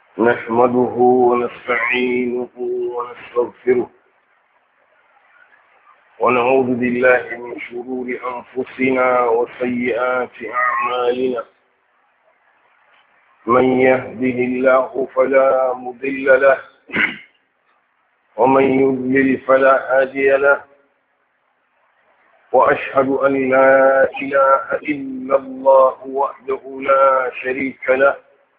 نحمده ونستعينه ونستغفره ونعوذ بالله من شرور أنفسنا وسيئات أعمالنا. من يهده الله فلا مضل له ومن يضلل فلا هادي له، وأشهد أن لا إله إلا الله وحده لا شريك له،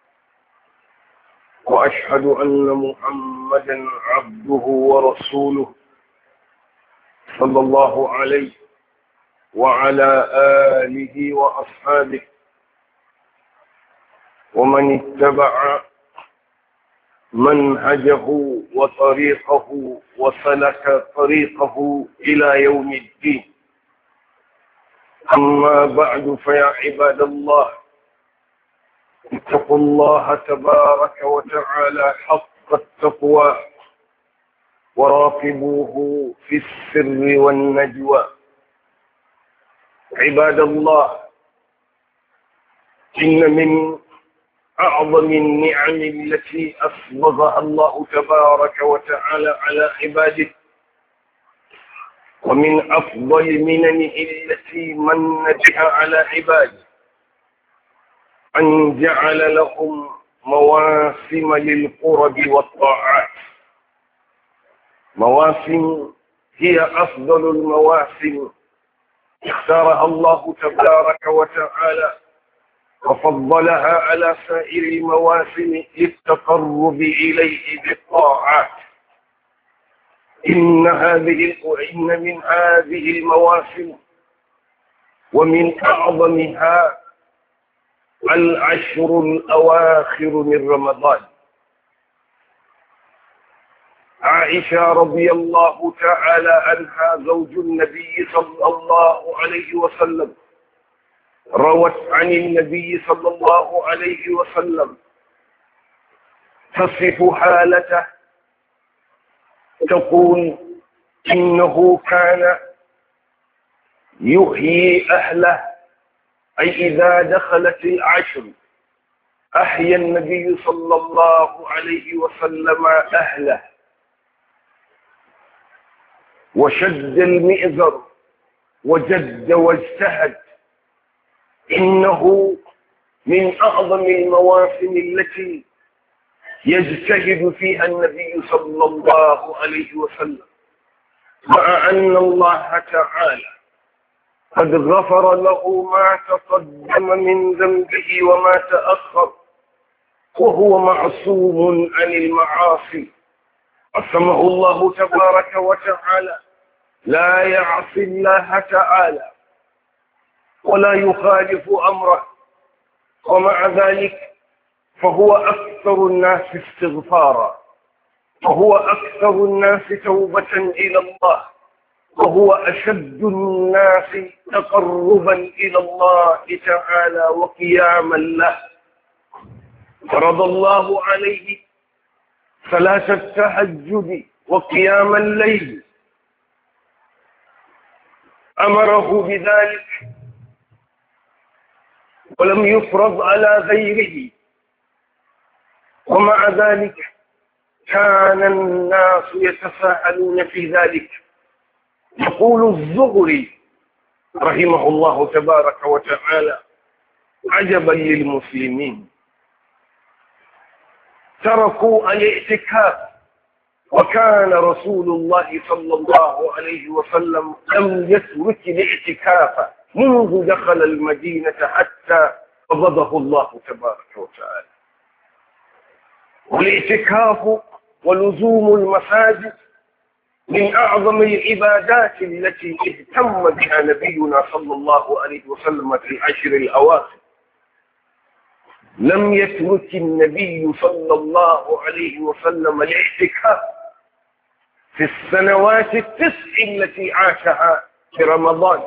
وأشهد أن محمدا عبده ورسوله صلى الله عليه وعلى آله وأصحابه ومن اتبع منهجه وطريقه وسلك طريقه إلى يوم الدين. أما بعد، فيا عباد الله، اتقوا الله تبارك وتعالى حق التقوى وراقبوه في السر والنجوى. عباد الله، إن من أعظم النعم التي أسبغها الله تبارك وتعالى على عباده، ومن أفضل مننه التي من بها على عباده، أن جعل لهم مواسم للقرب والطاعات. مواسم هي أفضل المواسم اختارها الله تبارك وتعالى وفضلها على سائر المواسم للتقرب إليه بالطاعات. إن من هذه المواسم ومن أعظمها العشر الأواخر من رمضان. عائشة رضي الله تعالى عنها زوج النبي صلى الله عليه وسلم روت عن النبي صلى الله عليه وسلم تصف حالته، تقول: إنه كان يحيي أهله، أي إذا دخلت العشر أحيا النبي صلى الله عليه وسلم أهله وشد المئزر وجد واجتهد. إنه من أعظم المواسم التي يجتهد فيها النبي صلى الله عليه وسلم، مع أن الله تعالى قد غفر له ما تقدم من ذنبه وما تأخر، وهو معصوم عن المعاصي. عصمه الله تبارك وتعالى، لا يعصي الله تعالى ولا يخالف أمره، ومع ذلك فهو أكثر الناس استغفارا، وهو أكثر الناس توبة إلى الله، وهو أشد الناس تقربا إلى الله تعالى وقياما له. فرض الله عليه صلاة التهجد وقيام الليل، أمره بذلك ولم يفرض على غيره، ومع ذلك كان الناس يتساءلون في ذلك. يقول الزهري رحمه الله تبارك وتعالى: عجبا للمسلمين، تركوا الاعتكاف، وكان رسول الله صلى الله عليه وسلم لم يترك الاعتكاف منذ دخل المدينة حتى قبضه الله تبارك وتعالى. والاعتكاف ولزوم المساجد من أعظم العبادات التي اهتم بها نبينا صلى الله عليه وسلم في العشر الأواخر. لم يترك النبي صلى الله عليه وسلم الاعتكاف في السنوات التسع التي عاشها في رمضان،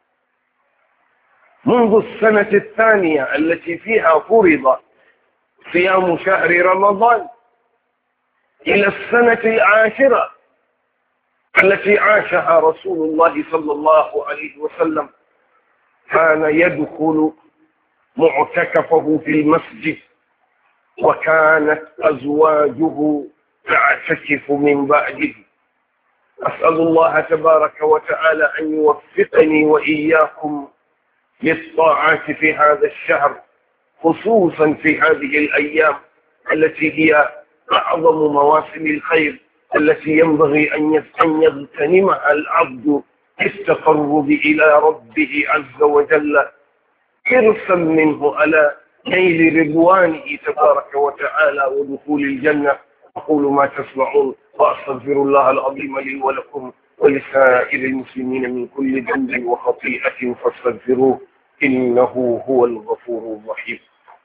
منذ السنة الثانية التي فيها فرض صيام شهر رمضان إلى السنة العاشرة التي عاشها رسول الله صلى الله عليه وسلم. كان يدخل معتكفه في المسجد وكانت أزواجه تعتكف من بعده. أسأل الله تبارك وتعالى أن يوفقني وإياكم للطاعات في هذا الشهر، خصوصا في هذه الأيام التي هي أعظم مواسم الخير التي ينبغي أن يغتنمها العبد في التقرب إلى ربه عز وجل حرصا منه على نيل رضوانه تبارك وتعالى ودخول الجنة. أقول ما تسمعون وأستغفر الله العظيم لي ولكم ولسائر المسلمين من كل ذنب وخطيئة فاستغفروه إنه هو الغفور الرحيم.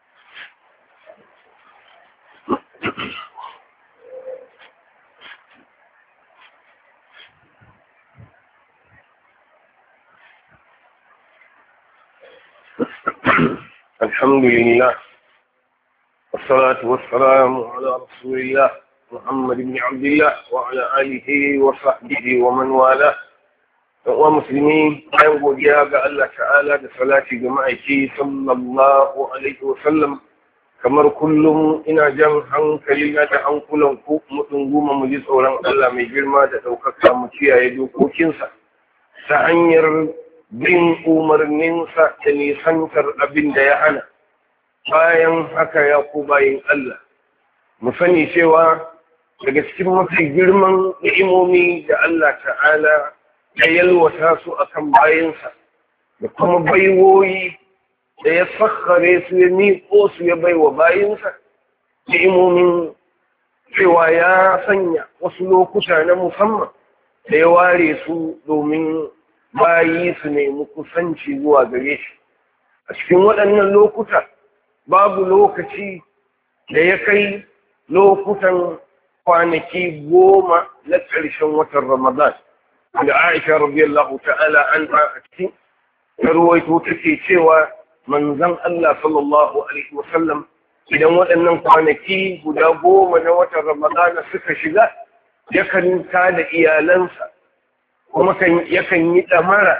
الحمد لله والصلاة والسلام على رسول الله محمد بن عبد الله وعلى آله وصحبه ومن والاه. ومسلمين أن godiya ga Allah ta'ala da salati ga ma'aiki sallallahu alaihi wasallam. Kamar kullum ina jan hankali na da hankulan ku mu dunguma mu ji tsoron Allah mai girma da ɗaukaka, mu kiyaye dokokinsa ta hanyar bin umarninsa da nisantar abin da ya hana. Bayan haka ya ku bayin Allah, mu sani cewa daga cikin mafi girman ni'imomi da Allah ta'ala ya yalwata su akan bayinsa da kuma baiwoyi da ya sakhare su ya miƙo su ya baiwa bayinsa, ni'imomin cewa ya sanya wasu lokuta na musamman da ya ware su domin bayi su nemi kusanci zuwa gare shi. A cikin waɗannan lokuta babu lokaci da ya kai lokutan kwanaki 10 na ƙarshen watan Ramadan. Da Aisha radiyallahu ta'ala anha a cikin tarwaito take cewa manzon Allah sallallahu alaihi wasallam idan waɗannan kwanaki guda 10 na watan Ramadan suka shiga, yakan tada iyalansa kuma yakan yi ɗamara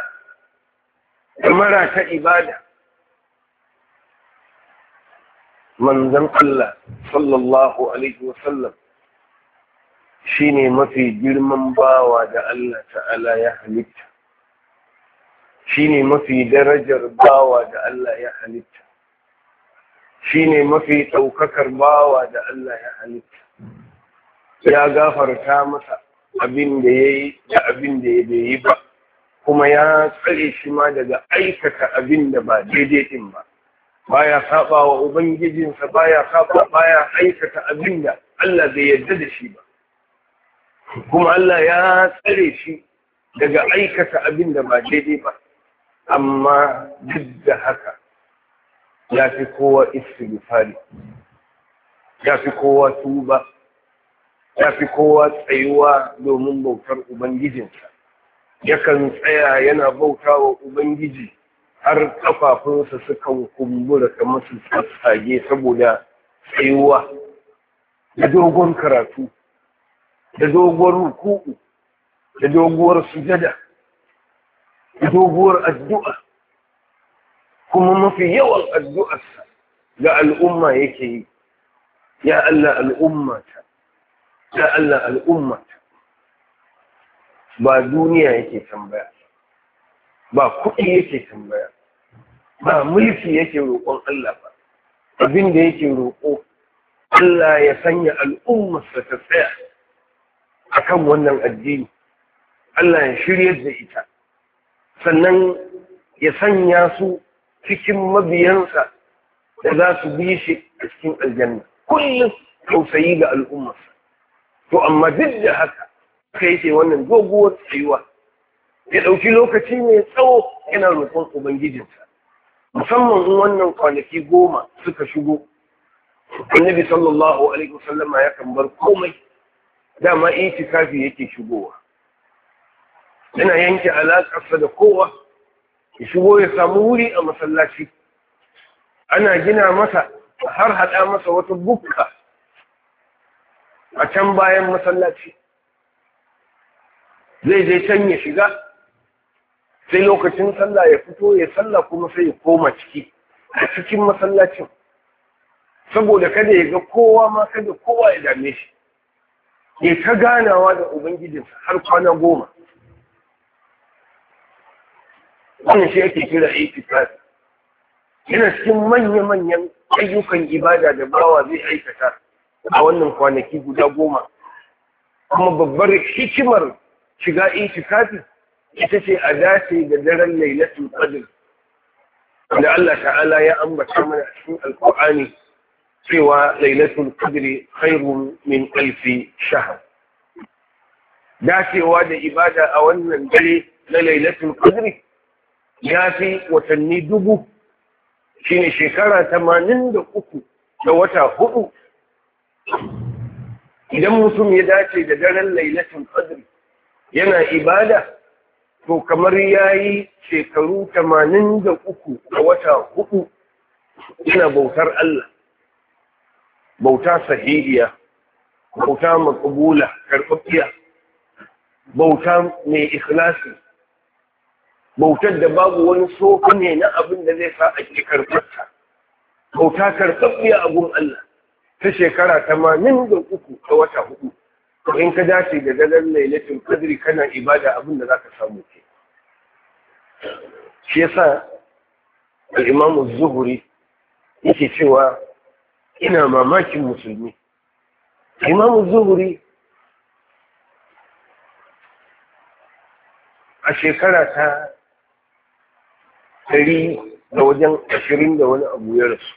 ta ibada. Manzon Allah sallallahu alaihi wasallam shine mafi girman bawa da Allah ta'ala ya halitta, shine mafi darajar bawa da Allah ya halitta, shine mafi ɗaukakar bawa da Allah ya halitta. Ya gafarta masa abin da ya yi da abin da ya bai yi ba, kuma ya tsare shi ma daga aikata abin da ba daidai ɗin ba. Baya saba wa ubangijinsa, baya aikata abin da Allah bai yarda da shi ba, kuma Allah ya tsare shi daga aikata abin da ba daidai ba. Amma duk da haka ya fi kowa istighfari, ya fi kowa tuba, ya fi kowa tsayuwa domin bautar ubangijinsa. Yakan tsaya yana bauta wa ubangiji har kafafunsa sukan kumbura kamar su tsatsage saboda tsayuwa da dogon karatu, da doguwar ruku'u, da doguwar sujada, da doguwar addu'a. Kuma mafi yawan addu'arsa ga al'umma yake yi, ya Allah al'ummata, ya Allah al'ummata. Ba duniya yake tambaya, ba kuɗi yake tambaya, ba mulki yake roƙon Allah ba. Abin da yake roƙo, Allah ya sanya al'ummarsa ta tsaya akan wannan addini, Allah ya shiryar da ita, sannan ya sanya su cikin mabiyansa da za su bi shi a cikin aljanna. Kullum tausayi ga al'ummarsa. To amma duk da haka kai ce wannan doguwar tsayuwa, ya ɗauki lokaci mai tsawo yana roƙon ubangijinsa, musamman in wannan kwanaki 10 suka shigo. Annabi sallallahu alaihi wasallama ya kan bar komai, dama itikafi yake shigowa, yana yanke alaƙarsa da kowa, ya shigo ya samu wuri a masallaci, ana gina masa har haɗa masa wata bukka a can bayan masallaci. Zai je can ya shiga, sai lokacin sallah ya fito ya sallah, kuma sai ya koma ciki a cikin masallacin, saboda kada ya ga kowa ma kada kowa ya dame shi ya ta ganawa da ubangijinsa har kwana 10. wannan shi ake kira itikafi. yana cikin manya-manyan ayyukan ibada da bawa zai aikata a wannan kwanaki guda 10. kuma babbar hikimar shiga itikafi ita ce a dace da daren lailatul qadr da Allah ta'ala ya ambata mana a cikin alqur'ani cewa lailatul qadr khairun min alfi shahr. dacewa da ibada a wannan dare na lailatul qadr ya fi watanni 1000, shine shekara 83 da wata 4. idan mutum ya dace da daren lailatul qadr yana ibada to kamar yayi shekaru 83 da wata 4 yana bautar Allah, bauta sahihiya, bauta maqbula, karɓaɓɓiya, bauta mai ikhlasi, bautar da babu wani sofa ne na abin da zai sa a ke karɓarta, bauta karɓaɓɓiya a gun Allah ta shekara 83 da wata 4. to in ka dace da daren lailatul qadri kana ibada abin da zaka samu ke. shi yasa al-Imam az-Zuhri yake cewa ina mamakin musulmi. Imam az-Zuhri a shekara ta 120 da wani abu ya rasu.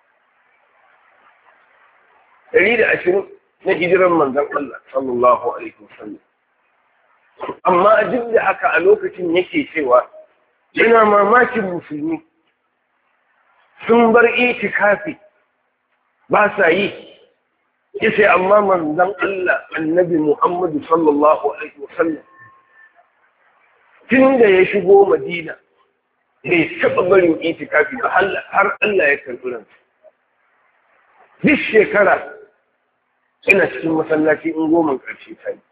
120 na hijiran manzon Allah sallallahu alaihi wasallam. amma a duk da haka a lokacin yake cewa yana mamakin musulmi sun bar itikafi ba sa yi. yace amma manzon Allah annabi Muhammad sallallahu alaihi wasallam tun da ya shigo Madina bai taɓa barin itikafi ba har Allah ya karɓi ransa. duk shekara ina cikin masallaci in 10 ƙarshe ta yi.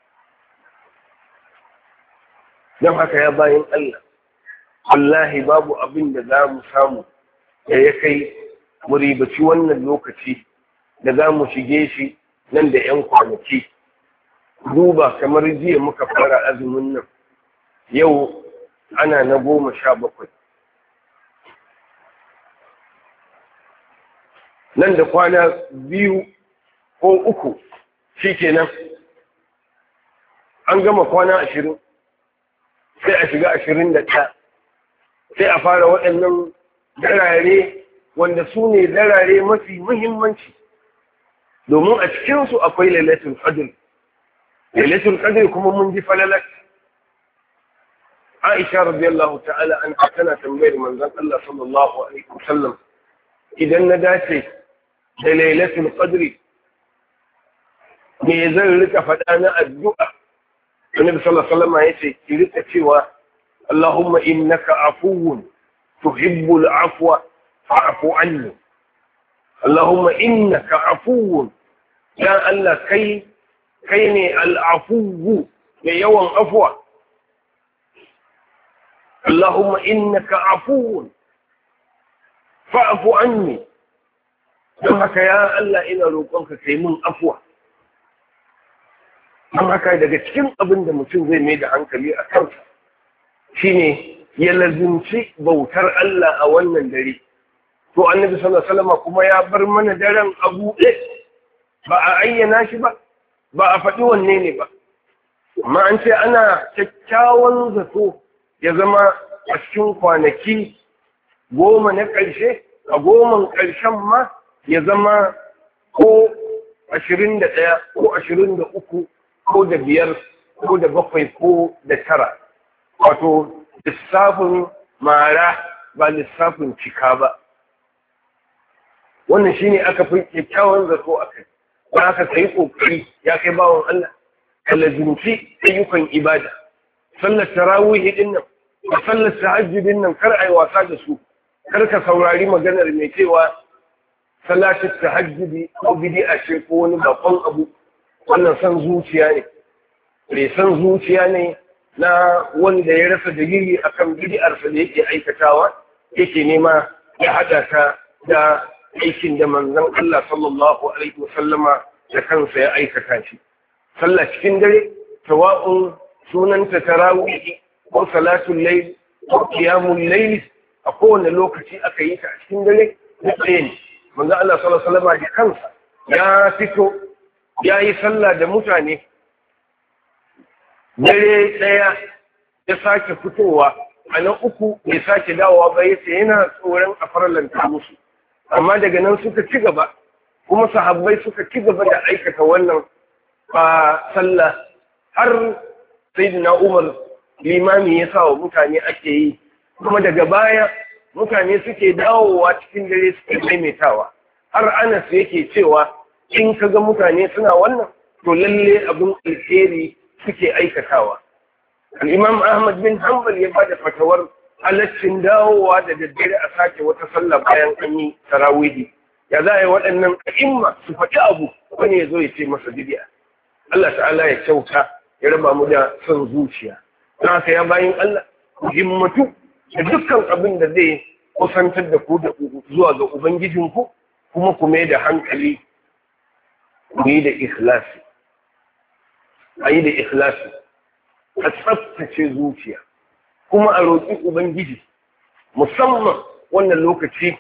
don haka ya bayan Allah wallahi babu abin da za mu samu da ya kai mu ribaci wannan lokaci da za mu shige shi nan da 'yan kwanaki. duba kamar jiya muka fara azumin nan, yau ana na 17. nan da kwana 2 ko 3 shi kenan an gama kwana 20, sai a shiga 21, sai a fara waɗannan darare wanda su ne darare mafi muhimmanci, domin a cikinsu akwai lailatul qadr. lailatul qadr kuma mun ji falalat. Aisha radiyallahu ta'ala an tana tambayar manzon Allah sallallahu alaihi wasallam, idan na dace da lailatul qadr me zan rika faɗa na addu'a? Annabi sallallahu alaihi wasallam yace ki rika cewa Allahumma innaka afuwun tuhibbul afwa fa'fu anni. Allahumma innaka afuwun, ya Allah kai ne al-afuwu mai yawan afwa. Allahumma innaka afuwun fa'fu anni. don haka ya Allah ina roƙonka kai mun afwa. don haka daga cikin abin da mutum zai mai da hankali a kansa shine ya lazimci bautar Allah a wannan dare. to annabi sallallahu alaihi wasallam kuma ya bar mana daren a buɗe, ba a ayyana shi ba, ba a faɗi wanne ne ba, amma an ce ana kyakkyawan zato ya zama a cikin kwanaki 10 na ƙarshe, a 10 ƙarshen ma ya zama ko 21 ko 23 ko da 5 ko da 7 ko da 9, wato lissafin mara ba lissafin cika ba. wannan shine aka fi kyakkyawan zato a kai. ba aka kai kokari ya kai bawon Allah ka lazimci ayyukan ibada. sallar tarawih din nan da sallar tahajjud din nan kar ai wasa da su. kar ka saurari maganar mai cewa salatu tahajjudi ko bid'a ce ko wani bakon abu. wannan san zuciya ne. bai san zuciya ne na wanda ya rasa dalili akan bid'arsa da yake aikatawa, yake nema ya hada ta da aikin da manzon Allah sallallahu alaihi wasallama da kansa ya aikata shi. Sallah cikin dare sawa'un sunanta tarawih ko salatul layl ko qiyamul layl, a kowane lokaci aka yi ta a cikin dare da tsaye ne. Manzon Allah sallallahu alaihi wasallama da kansa ya fito ya yi sallah da mutane dare ɗaya, ya sake fitowa a na uku bai sake dawowa ba, yace yana tsoron a farlanta musu. Amma daga nan suka ci gaba, kuma sahabbai suka ci gaba da aikata wannan sallah har sayyidina Umar limami ya sa wa mutane ake yi, kuma daga baya mutane suke dawowa cikin dare suke maimaitawa. Har Anas yake cewa in ka ga mutane suna wannan to lalle abin alheri suke aikatawa. Al-Imam Ahmad bin Hanbal ya bada fatawar halaccin dawowa da daddare a sake wata sallah bayan an yi tarawihi. Ya za a yi waɗannan a'imma su faɗi abu wani ya zo ya ce masa bid'a. Allah ta'ala ya kyauta ya raba mu da son zuciya. Don haka ya bayin Allah ku himmatu da dukkan abin da zai kusantar da ku zuwa ga Ubangijinku, kuma ku mai da hankali ku yi da ikhlasi. A yi da ikhlasi, a tsaftace zuciya, kuma a roƙi Ubangiji, musamman wannan lokaci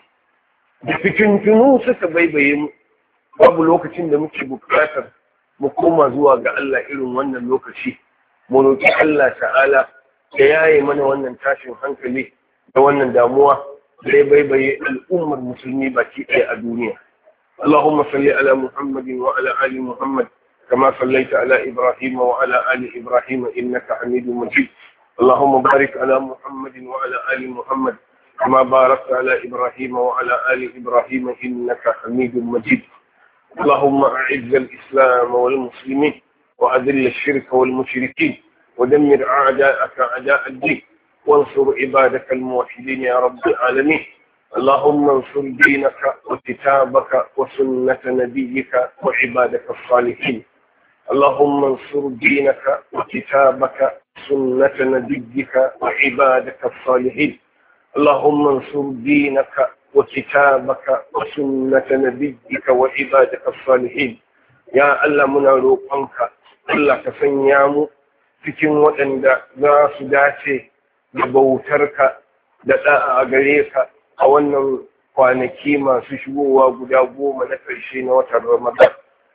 da fitintunu suka baibaye mu, babu lokacin da muke buƙatar mu koma zuwa ga Allah irin wannan lokaci. Mu roƙi Allah ta'ala da yaye mana wannan tashin hankali da wannan damuwa da ya baibaye al'ummar musulmi baki ɗaya a duniya. Allahumma salli ala Muhammadin wa ala ali Muhammad كما صليت على إبراهيم وعلى آل إبراهيم إنك حميد مجيد. اللهم بارك على محمد وعلى آل محمد كما باركت على إبراهيم وعلى آل إبراهيم إنك حميد مجيد. اللهم أعز الإسلام والمسلمين وأذل الشرك والمشركين ودمر أعداءك أعداء الدين وانصر عبادك الموحدين يا رب العالمين. اللهم انصر دينك وكتابك وسنة نبيك وعبادك الصالحين. اللهم انصر دينك وكتابك سنة نبيك وعبادك الصالحين. اللهم انصر دينك وكتابك وسنة نبيك وعبادك الصالحين. يا الله منا روقنك الله كسنيامو cikin waɗanda za su dace da bautarka da ɗa'a a gare ka a wannan kwanaki masu shigowa guda 10 na ƙarshe na watan Ramadan.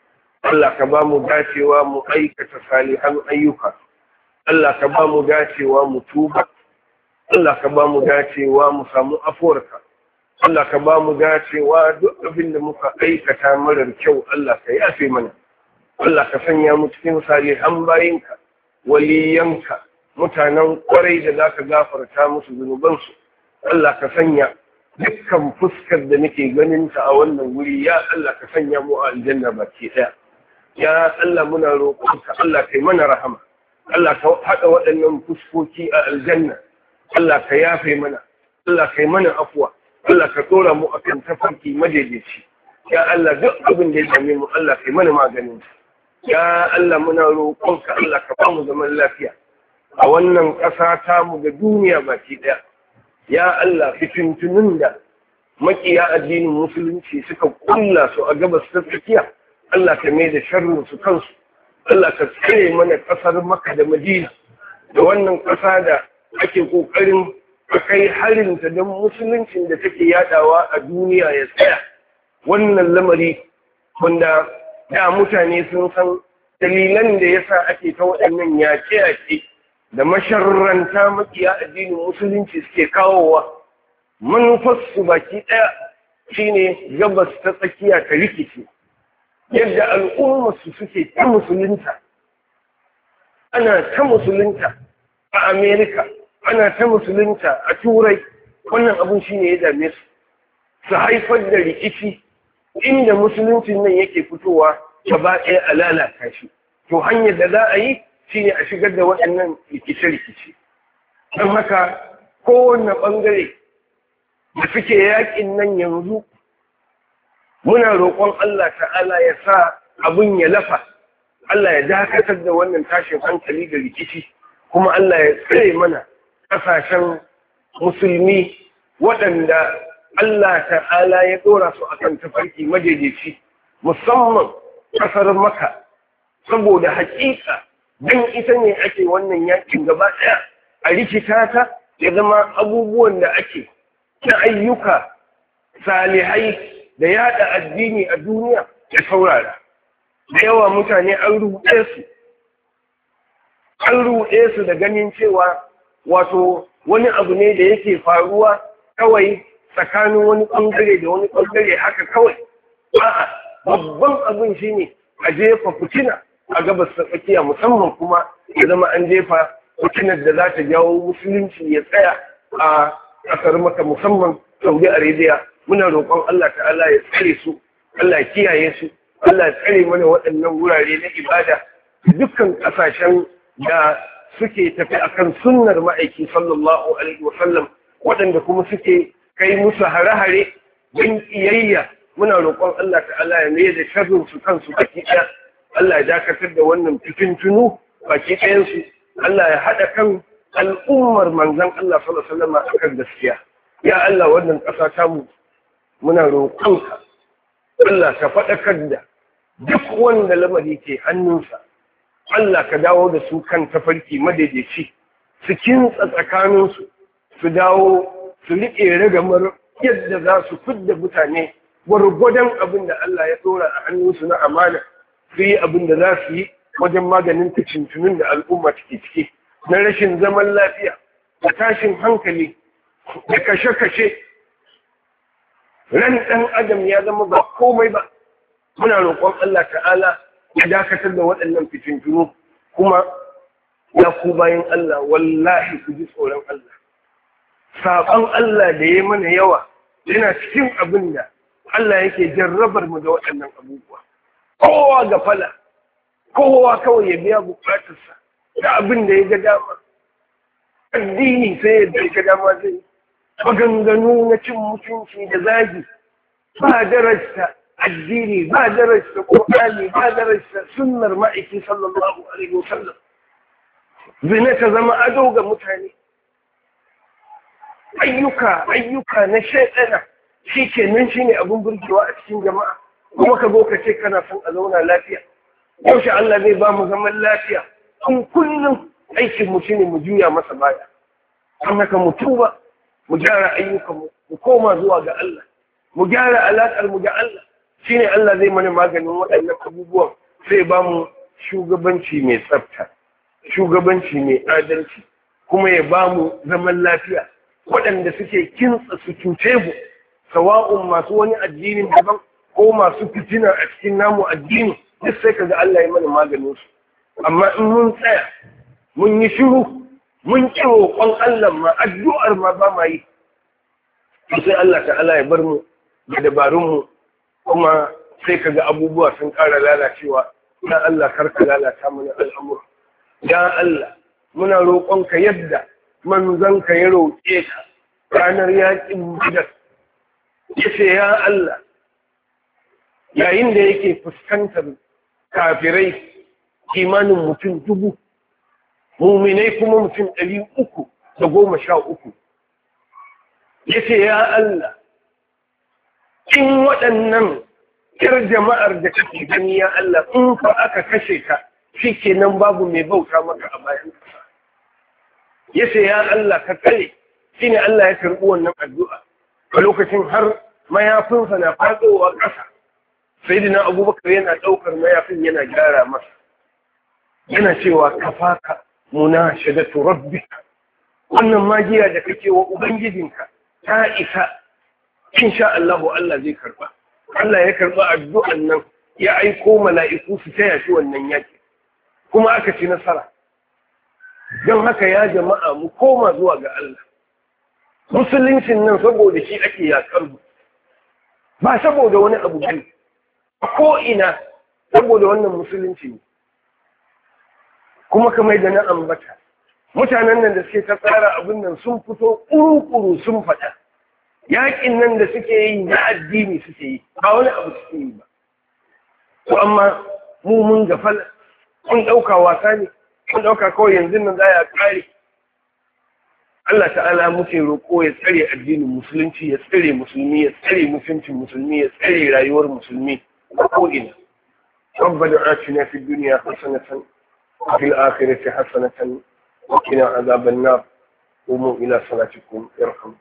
Allah ka ba mu dacewa mu aikata salihan ayyuka. Allah ka ba mu dacewa mu tuba. Allah ka ba mu dacewa mu samu afuwarka. Allah ka ba mu dacewa duk abin da muka aikata marar kyau Allah ka yafe mana. Allah ka sanya mu cikin salihan bayinka, waliyanka, mutanen kwarai da za ka gafarta musu zunubansu. Allah ka sanya dukkan fuskar da nake ganin ta a wannan wuri, ya Allah ka sanya mu a aljanna baki ɗaya. Ya Allah muna roƙonka, Allah kai mana rahama. Allah ka haɗa waɗannan fuskoki a aljanna. Allah ka yafe mana. Allah kai mana afuwa. Allah ka tsora mu akan tafarki madaidaici. Ya Allah duk abin da ya dame mu, Allah kai mana maganin. Ya Allah muna roƙonka, Allah ka ba mu zaman lafiya a wannan ƙasa ta mu ga duniya baki ɗaya. Ya Allah fitintunun da makiya addinin musulunci suka kulla su a gabas ta tsakiya, Allah ka mai da sharrin su kansu. Allah ka tsare mana ƙasar Makka da Madina da wannan ƙasa da ake ƙoƙarin a kai harinta don musuluncin da take yadawa a duniya ya tsaya. Wannan lamari wanda da mutane sun san dalilan da yasa ake ta waɗannan yaƙe-yaƙe da masharranta makiya addinin musulunci suke kawowa, manufarsu baki ɗaya shine gabas ta tsakiya ta rikice. Yadda al'ummarsu suke ta musulunta, ana ta musulunta a Amerika, ana ta musulunta a Turai, wannan abin shine ya dame su haifar da rikici inda musuluncin nan yake fitowa gaba ɗaya a lalata shi. To hanyar da za a yi shine a shigar da waɗannan rikice-rikice. Don haka kowane ɓangare da suke yaƙin nan yanzu, muna roƙon Allah ta'ala ya sa abin ya lafa, Allah ya dakatar da wannan tashin hankali da rikici, kuma Allah ya tsare mana ƙasashen musulmi waɗanda Allah ta'ala ya ɗora su akan tafarki madaidaici, musamman ƙasar Makka, saboda haƙiƙa don ita ne ake wannan yakin gaba ɗaya a rikita ta ya zama abubuwan da ake na ayyuka salihai da yada addini a duniya ya saurara. Da yawa mutane an ruɗe su da ganin cewa wato wani abu ne da yake faruwa kawai tsakanin wani ɓangare da wani ɓangare haka kawai. A'a, babban abin shine a jefa fitina a gabas ta tsakiya, musamman kuma ya zama an jefa fitinar da za ta jawo musulunci ya tsaya a ƙasar Makka, musamman Saudi Arabia. Muna roƙon Allah ta'ala ya tsare su, Allah ya kiyaye su, Allah ya tsare mana waɗannan wurare na ibada, dukkan ƙasashen da suke tafi akan sunnar ma'aiki sallallahu alaihi wa sallam, waɗanda kuma suke kai musu hare-hare don ƙiyayya. Muna roƙon Allah ta'ala ya mai da sharrin su kansu baki ɗaya. Allah ya dakatar da wannan fitintunu baki ɗayansu. Allah ya haɗa kan al'ummar manzon Allah sallallahu alaihi wa sallam akan gaskiya. Ya Allah, wannan ƙasa ta mu muna roƙonka, Allah ka faɗakar da duk wanda lamari ke hannunsa. Allah ka dawo da su kan tafarki madaidaici, su kintsa tsakaninsu, su dawo su riƙe ragamar yadda za su fidda mutane gwargwadon abin da Allah ya ɗora a hannunsu na amana, su yi abin da za su yi wajen maganin fitintunun da al'umma take ciki, na rashin zaman lafiya da tashin hankali da kashe-kashe. Ran ɗan adam ya zama ba komai ba. Muna roƙon Allah ta'ala ya dakatar da waɗannan fitintunu, kuma ya ku bayan Allah, wallahi ku ji tsoron Allah. Saɓon Allah da ya mana yawa yana cikin abin da Allah yake jarrabar mu da waɗannan abubuwa. Kowa ga fala, kowa kawai ya biya buƙatarsa da abin da ya ga dama. Addini sai yadda ya ga dama zai maganganu na cin mutunci da zagi, ba darasta addini, ba darasta Qur'ani, ba darasta sunnar ma'aiki sallallahu alaihi wasallam. Zina ta zama ado ga mutane, ayyuka na shaidana shi kenan shine abin burgewa a cikin jama'a, kuma ka zo ka ce kana son a zauna lafiya. Yaushe Allah zai ba mu zaman lafiya kun kullum aikin mu shine mu juya masa baya. An haka mu tuba, mu gyara ayyukanmu, mu koma zuwa ga Allah, mu gyara alaƙar mu ga Allah. Shine Allah zai mana maganin waɗannan abubuwan, sai ba mu shugabanci mai tsafta, shugabanci mai adalci, kuma ya ba mu zaman lafiya. Waɗanda suke kintsa su cuce mu, sawa'un masu wani addinin daban ko masu fitina a cikin namu addini, duk sai kaga Allah ya mana maganin su. Amma in mun tsaya mun yi shiru, mun ƙi roƙon Allah ma, addu'ar ma ba ma yi, sai Allah ta'ala ya bar mu da dabarunmu, kuma sai kaga abubuwa sun ƙara lalacewa. Ya Allah, karka lalata mana al'amura. Ya Allah, muna roƙonka yadda manzanka ya roƙe ka ranar yaƙin Badar, ya ce ya Allah, yayin da yake fuskantar kafirai kimanin mutum 1000, muminai kuma mutum 313, ya ce ya Allah, in waɗannan ƴar jama'ar da kake gani ya Allah, in fa aka kashe ka shi kenan babu mai bauta maka a bayan ƙasa. Ya ce ya Allah ka kare, shi ne Allah ya karɓi wannan addu'a. A lokacin har mayafinsa na faɗowa ƙasa, Sayyidina Abubakar yana ɗaukar mayafin yana gyara masa, yana cewa kafaka munashadatu rabbika, wannan magiya da kake wa ubangijinka ta isa, insha Allah Allah zai karba. Allah ya karba addu'an nan, ya aiko mala'iku su taya shi wannan yaki, kuma aka ci nasara. Don haka ya jama'a mu koma zuwa ga Allah. Musuluncin nan saboda shi ake yaƙar mu, ba saboda wani abu bane. Ko ina saboda wannan musulunci ne. Kuma kamar da na ambata, mutanen nan da suke ta tsara abin nan sun fito ƙuru-ƙuru sun faɗa. Yaƙin nan da suke yi na addini suke yi, ba wani abu suke yi ba. To amma mu mun gafala, mun ɗauka wasa ne, mun ɗauka kawai yanzu nan za a ƙare. Allah ta'ala muke roƙo ya tsare addinin musulunci, ya tsare musulmi, ya tsare mutuncin musulmi, ya tsare rayuwar musulmi a ko'ina. ربنا آتنا في الدنيا حسنة وفي الآخرة حسنة وقنا عذاب النار. قوموا إلى صلاتكم يرحمكم.